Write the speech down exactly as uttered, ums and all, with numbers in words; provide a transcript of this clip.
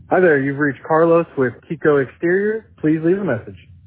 Hi there, you've reached Carlos with Kiko Exterior. Please leave a message.